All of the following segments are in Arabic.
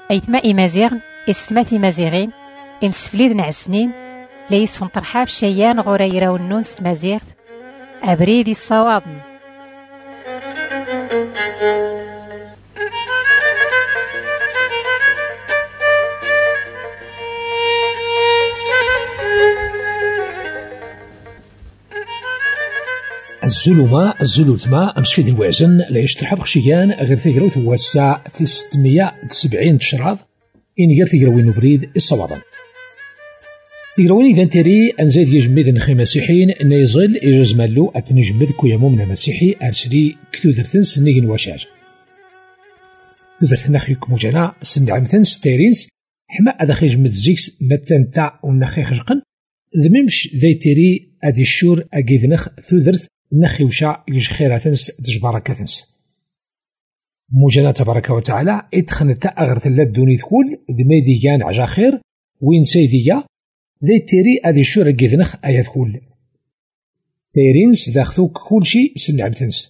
أيتما إمازيغن إستماتي مازيغين إمسفليد نعسنين ليسهم طرحاب شيان غوريرا والنونس مازيغ أبريدي الصوابن. الزلوتما أمس في ذي الوازن لا يشترحب خشيان غير ثيروت هو الساعة 370 تشراض إن غير ثيروين نبريد الصوابن. ثيروين إذا تري أنزاد يجمد نخي مسيحيين أن يزل يجزمالو أتنجمد كويا مؤمن مسيحي أرسلي كثوذرثن سنين وشاج. ثوذرثن نخيك موجانا سن عمتن ستيرينس حما أدخي جمد زيكس متن تاع ونخي خشقن ذممش ذي تري أدي الشور أجيذ نخ ثوذرث نخي وشا يجخيراتنس تجباركاتنس. موجانا تبارك وتعالى ادخن تا أغرث اللدوني ثكول دميدي كان عجا خير وين سيديا ذي تيري أدي الشور أجيذ نخ أيا ثكول تيرينس داخثوك كل شي سنعمتنس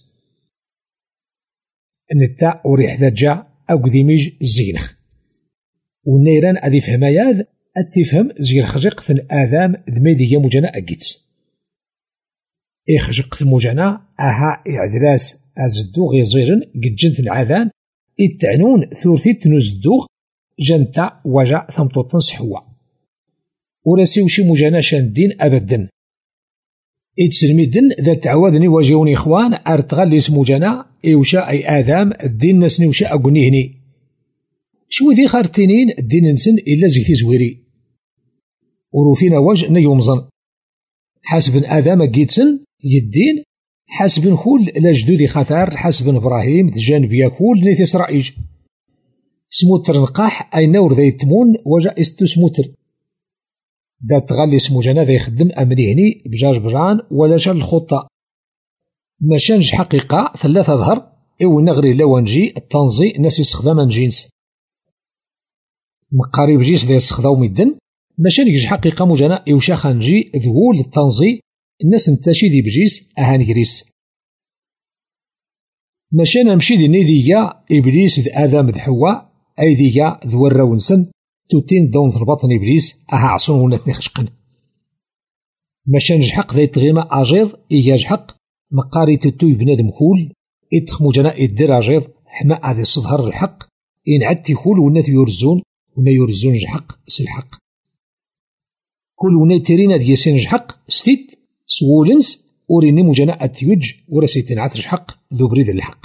نتا وريح ذا جا أو قديميج الزينخ والنيران أدي فهماياذ أتفهم زير خجق في الآذام دميدي موجانا أجيتس خجق في الموجانا أها إعدراس أزدوغ يزيرن قد جنت العذان إتعنون ثورثيت نزدوغ جنتا وجا ثمطوطن سحوا وراسي وشي موجانا شاندين أبدا إتسلميدن ذا تعوذني واجهوني إخوان أرتغال اسم موجانا إوشا أي آذام الدين نسني وشا أقنيهني شو ذي خارتينين الدين نسن إلا زيتي زويري وروفينا وجه نيومزن حسب آدم جيتسن يدين حسب خول لجدودي خثار حسب إبراهيم تجانب ياكول نيث إسرائيل سموتر نقاح أي نور ذي تمون وجا استو سموتر دا تغالي اسمو جانا ذي يخدم أمريهني بجاج بران ولا شال الخطة ما شانج حقيقة ثلاثة ظهر إو نغري لوانجي التنزي ناس يستخدم جنس مقارب جيس ذي يستخدمو مدن ماشي نيجي حقيقة موجانا إوشا خانجي ذوول التنزي الناس نتاشي دي بجيس أهان جريس ماشي نمشي دي نيديا إبليس ذ آدم ذ حواء أي ديا ذو الراونسن توتين دون في البطن إبليس أها عصون ونتني خشقن ماشي نجحق ذي تغيما أجيض إيجاج حق مقاري تتوي بنادم كول إدخ موجانا إدير أجيض حما هذي صدهر الحق إن عدتي كول ونات يرزون ونا يرزون جحق سلحق كل ونيترين ديال سين جحق ستيت سولنس وريني موجانا اتيوج وراسيتين عتر جحق ذو بريد الحق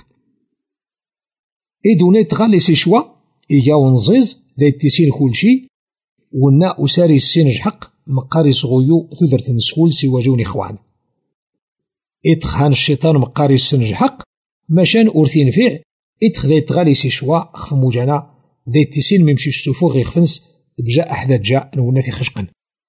إدوني تغالي سي شوا إيا ونزيز ذا تيسين كل شي ونا أساري السين جحق مقاري صغيو ثدرت نسول سواجوني إخوان إدخان الشيطان مقاري السين جحق ماشان أورثين فيع إدخ ذا تغالي سي شوا خف موجانا ذا تيسين ممشي السفوغ يخفنس بجا أحدى جا نوناتي خشقن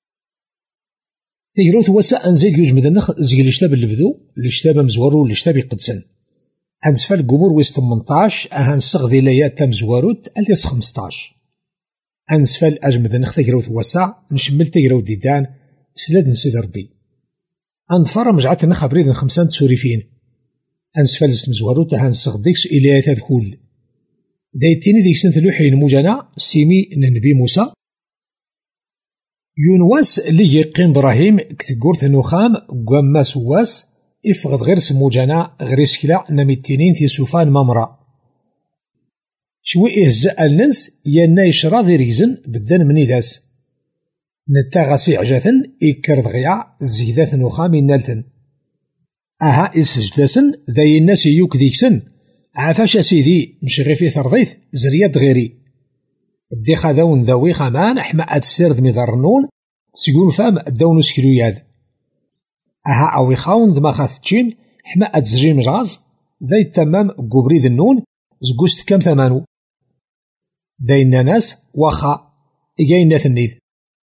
تيروت وسا أنزيل يجمد النخ زي الاشتاب اللي بدو الاشتاب مزورو الاشتاب يقدسن هنسفال القمور ويس 18 هنسغ ذي ليات تام زواروت اليس 15 هنسفال أجمد النخ تيروت وسا نشمل تيروت ديدان سلاد نسيد ربي هنفر مجعات النخ بريد 5 سوريفين هنسفال اسم زواروت هنسغ ديكس إليات هذكول دايتيني ديك سنت لوحين موجانا سيمي النبي موسى يونواس اللي يقين إبراهيم كتقورث نخام قواما سواس إفغض غير سموجانا غير سكلا نميتينين في سوفان ممرا شوي إهزاء الناس يانا يشرا ذي ريزن بدن مني داس نتا غاسي عجاثن إكرد غيا زيداث نخام ينالثن أها إسجداسن ذاي الناس يوك ديكسن عافاش سيدي مش غير في ثرضيث زرياد غيري بدي خذاون ذوي خمان حما أتسرد مذرنون تسيقول فام داونو سكرياد أها أوي خاون دما خافتشين حما أتزجيم جاز ذا التمام قبريد النون زقوست كم ثمانو داينا ناس واخا إيجاينا ثنيد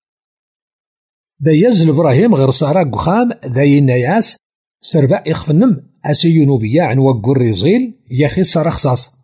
دا يزل إبراهيم غير سارا قخام داينا ياس سربا يخفنم أسيونو بيا عن وقر ريزيل ياخي سارا خصاص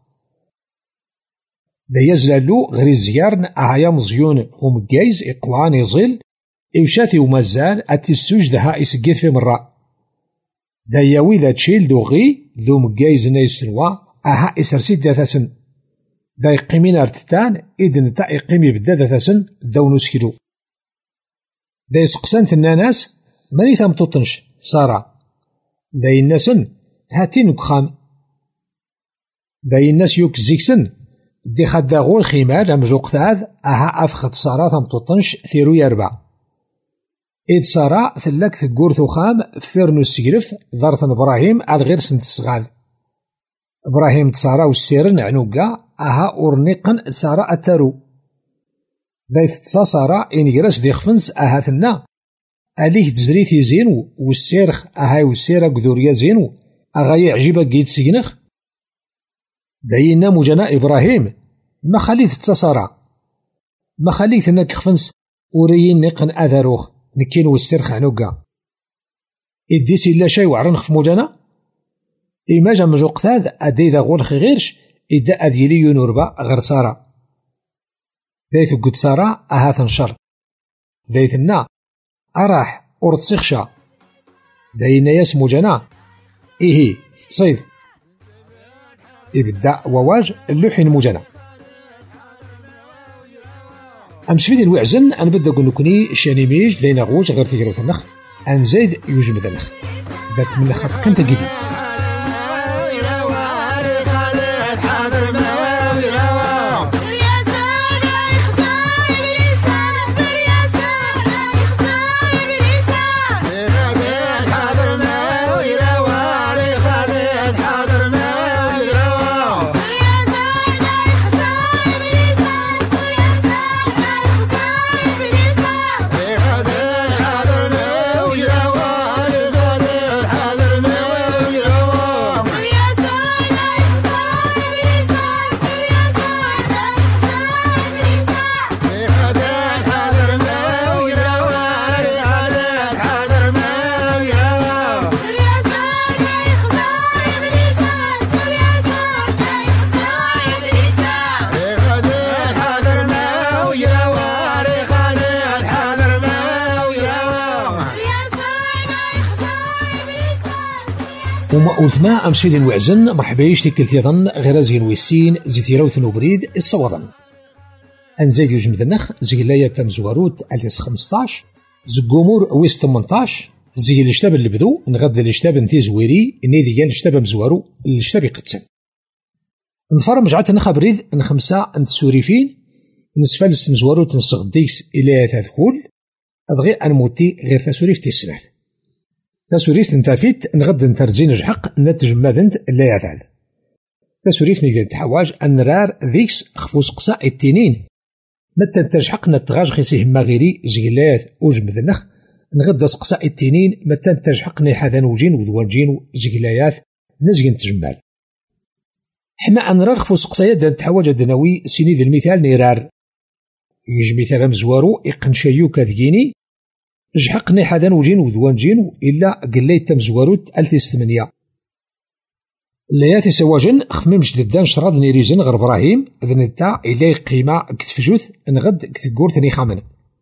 دا يزلالو غير الزيارن أهايا مزيون ومجايز إقوان يزيل إوشاثي ومازال أتسوج دها إسقيت في مرة دا ياوي ذا تشيل دو غي دو مجايز نايسنوا أها إسرسيد دا ثاسن دا يقيمين ارتتان إذن تا يقيم يبدا ذا ثاسن داو نسكيلو دا يسقسان الناس ماني ثام تطنش سارة دا يناسن هاتين وكخام دا يناس يوك زيكسن دي خد داغو الخيمال أمجوق ثاذ أها أفخد سارة ثام تطنش ثيرو يربع إيد سارة ثلاك ثقور ثوخام فيرنو السقرف ضارثن إبراهيم على غير سنت الصغال إبراهيم تسارة والسيرن عنوكا أها أورنيقن سارة أتارو دايث تصاصارة إن جراس دي خفنس أها ثنا أليه تزريثي زينو والسيرخ أها والسيرة قذوريا زينو أغا يعجبك جيد سينخ داينا مجانا إبراهيم ما خليث تصاصارة ما خليث إنك خفنس وريين نقن أذاروخ نكين والسيرخ عنوكا إديسي لا شي وعرنخ في مجانا إما جا مجوق ثاذ أدي ذا غول خغيرش إدا أذيلي ينوربا غير سارة دايث قد سارة أها تنشر دايثنا أراح أرد سيخشا داينا ياسمو جنا إيهي تصيد إبدا وواج اللوحين مجنا أمس فيدي الوعزن أنا بدأ قل نكوني شاني ميج داينا غوج غير فكرة النخ أن زايد يوجب النخ دات من خط قيمة جديد وما قلت ما أمس فيدي الوعزن مرحبا يشتي يظن غير زين ويسين زيتيرا وثنو بريد الصوضن أنزايد يوجم ذنخ زي لايا تم زواروت ألتس 15 زقومور ويس 18 زي الاشتاب اللي بدو نغذي الاشتاب نتي زويري إني ديال الاشتاب مزوارو الاشتاب يقتسن نفرم جعلت نخا بريد ان 5 انت سوريفين نسفلس مزوارو تنسغ ديكس إلى تذكول أبغي أنموتي غير تسوريف تيسنات تسوريف نتافيت نغد نترزين جحق نتج ماذنت لا يفعل تسوريف نقدر تحواج أن رار ذيكس خفوس قصاء التنين متى تجحق نتغاج خيسيه مغيري زيلات أوجم ذنخ نغد قصاء التنين متى تجحق نيحاذان وجين وذوانجين زيلايات نزجن تجمال حما أن رار خفوس قصايا تحواج الدناوي سينيد المثال نيرار يجي مثال مزوارو إقنشايو كذيني جحقني حدا وجين وذوان جين إلا قليت تمزواروت ألتيس 8 لياتي سواجن خمم جددان شراد نيريزن غير إبراهيم ذن نتا إلي قيمة كتفجوث نغد كتقور ثني خامن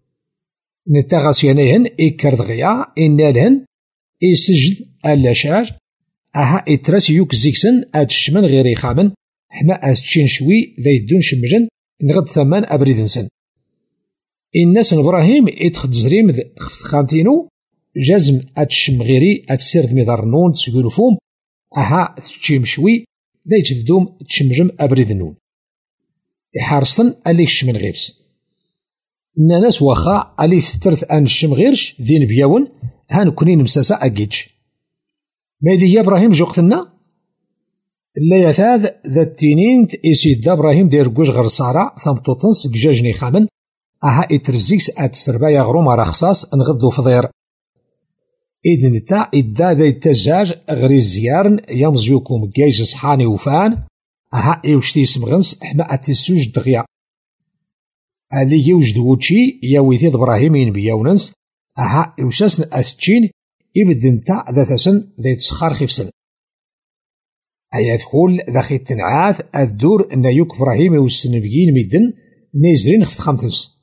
نتا غاسيانيهن إكرد غيا إنالهن إسجد اللاشاج أها إتراس يوك زيكسن آد الشمن غير خامن حما أستشين شوي ذا يدون شمجن نغد ثمان أبريدنسن الناس إبراهيم إدخل زريم خانتينو جزم أتشم غيري أتسيرد ميدار نون تسيقولو فوم أها تشيم شوي دا يجدوم تشمجم أبريد النون يحارستن أليك الشمن غيرس الناس واخا ألي تترث أن الشم غيرش ذين بياون هان كونين مساسا أجيج ماذي يا إبراهيم جوقتنا لا يثاذ ذا التنين إسيد دا إبراهيم دير قوش غير صارا ثم توطنس قجاجني خامن أها إترزيكس أتسربايا غروما رخصاص نغدو فضير إذن نتا إدا ذا التزاج غري الزيارن يمزيوكم جيج صحاني وفان أها إيوشتي سمغنس حما أتسوج دغيا ألي يوجد ووتشي ياويثيد إبراهيمين بياوننس أها إيوشاسن أستشين إبد نتا ذا ثسن ذا يتسخار خيفسن أيا دخول ذا خيط تنعاث الدور أن يوك إبراهيم والسنبيين ميدن نيزرين خفت خامتنس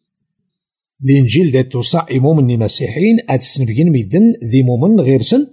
الإنجيل ذات توصى إمومن مسيحيين أتسنبيين ميدن ذي مومن غيرسن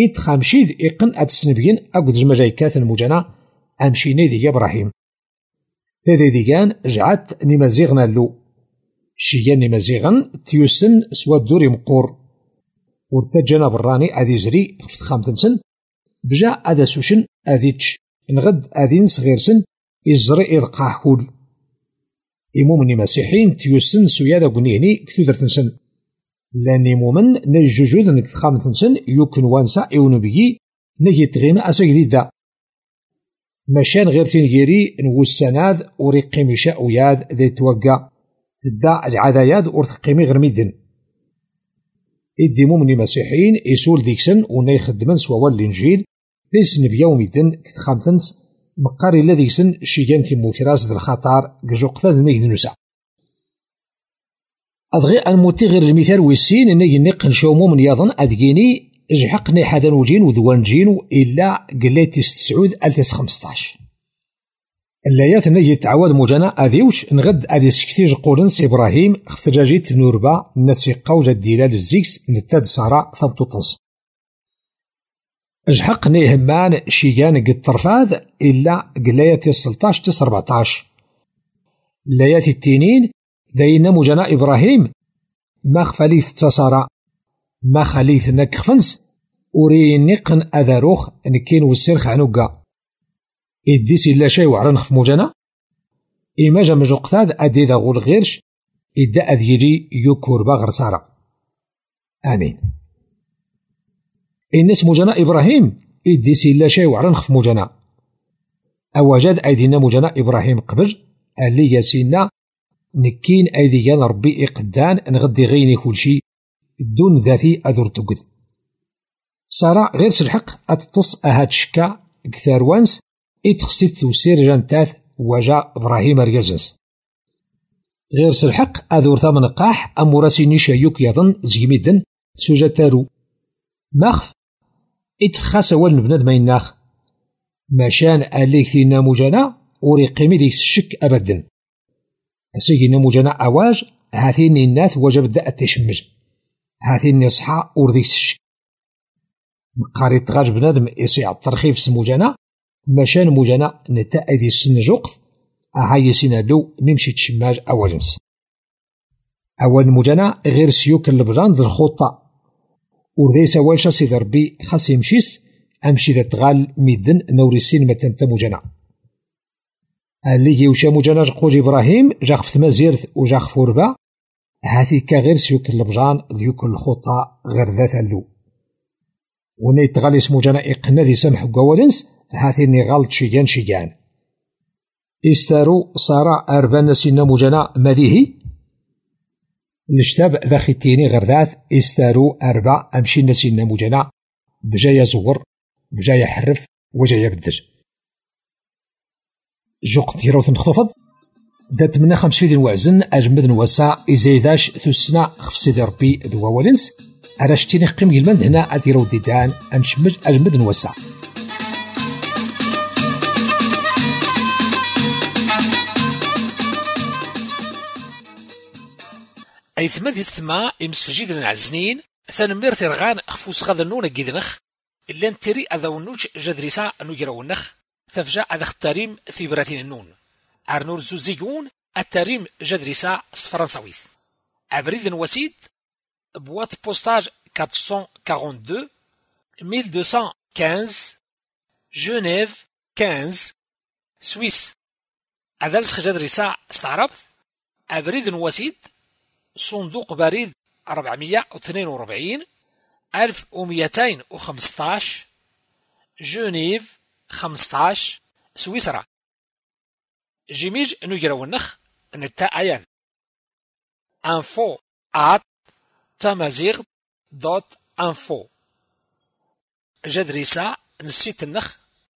إتخامشيذ إقن أتسنبيين أقد جمجايكات المجانا أمشيني ذي إبراهيم هذا ديكان جعت نمازيغنا اللو شيان نمازيغن تيوسن سوا الدوري مقور ورتجنا براني أذي زري خفت خامتنسن بجا أذا سوشن أذيتش نغد أذين صغيرسن إزري إذقاح كول إمومني مسيحين تيوسن سويا دا قنيهني كثودر تنسن لاني مومن نجوجود نك خامتنسن يمكن وانسا إونبيي نجي تغيما أسا جديدا مشان غير تنجيري نوسناذ وريقي مشاء وياد ذي توقع تدع العداياد ورتقيمي غير ميدن إدي مومني مسيحيين يسول ديكسن ونيخدمن سوا الإنجيل ليس نبياو ميدن كتخامتنس مقاري الذي سن شيجان تيمو كراس ذا الخطار قجوقتا نيجي نسع أضغي أنموتي غير المثال ويسين نيجي نقن شومو من يظن أدقيني جحقني حدا وجين ودوان جينو إلا قليتي 915 اللايات نيجي تعود مجانا أذيوش نغد أديس كتيج قولنس إبراهيم اختراجيت نوربا نسي قوجة ديلال الزيكس نتاد سارة ثبتو تنص اجحقني همان شيجان قد طرفاذ إلا قلاياتي 16-14 اللايات التينين داينا مجانا إبراهيم ما خفاليث تصارى ما خليث نكخفنس ورينيقن أذاروخ نكين والسيرخ عنوقا إديس إلا شيء وعرنخ مجانا إما جمجو قثاذ أدي ذا غول غيرش إدا أذيجي يكور باغر سارة آمين الناس مجانا إبراهيم إديس إلا شيء وعرنخ مجانا أوجد أيدينا مجانا إبراهيم قبل اللي ياسينا نكين أيديان ربي إقدان نغدي غيني كل شيء دون ذاتي أذر تقد سارة غير سلحق أتتص أهاد شكا كثار وانس إتخسيت توسير جانتاث وجا إبراهيم ريازنس غير سلحق أذور ثامن قاح أموراسي نيشا يوك يظن زيميدن سوجاتارو ماخف إتخاس أول نبند ما يناخ ماشان أليك ثينا مجانا وريقيمي ديك الشك أبدا أسيقنا مجانا أواج هاثين الناث وجب دا التشمج هاثين يصحى ورديك الشك مقاري تغاج بنادم يسيع الترخيف سموجانا ماشان مجانا نتا أيدي السنجوقت أهاي سينا لو نمشي تشماج أولنس أول مجانا غير سيوك اللبجان ذي الخطة ورديس أولشا سيد ربي خاص يمشيس أمشي ذا تغال ميدن نوريسين متنتا مجانا اللي يوشا مجانا قوج إبراهيم جاخف مزيرث وجاخف وربا هاثي كغير سيوك اللبجان ذيوك الخطة غير ذات اللو ونيت غالي اسمو جانا إقنا ذي سمح قوالنس هاثي نغالط شيجان إستارو صارا أربان سينا مجانا مذيهي نشتاب ذا ختيني غير ذات إستارو أربع أمشي نسينا مجانا بجايا زور بجايا حرف وجايا بدر جوق تيروث نخطفض دات منا 5 وعزن أجمد نوسع إزايداش ثسنا خف سيدي ربي دواولنس أراشتيني قيم جلمان هنا أديرو ديدان أنشمج أجمد نوسع أي ثمد يستمع إمسفجيد العزنين ثانمير ترغان خفوس غاذا نونا جيدنخ إلا نتري أذا ونوج جدريسا نجرا ونخ ثفجا أذا اختاريم في براتين النون عرنور زوزيجون التاريم جدريسا فرنساويث عبريد وسيد بوات بوستاج 442 1215 جنيف 15 سويس أذلسخ جدريسا استعربت عبريد وسيد صندوق بريد 442 1215 جنيف 15 سويسرا جيميج نجرا ونخ نتا أيان info@tamazigh.info جدريسا نسيت النخ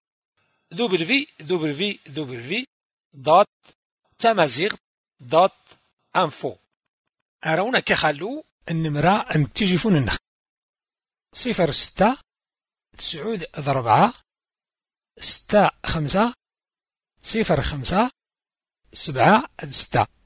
www.tamazigh.info أرونا كخلو النمرة أن تجيفون النخ 06 9 6 5 05 7 6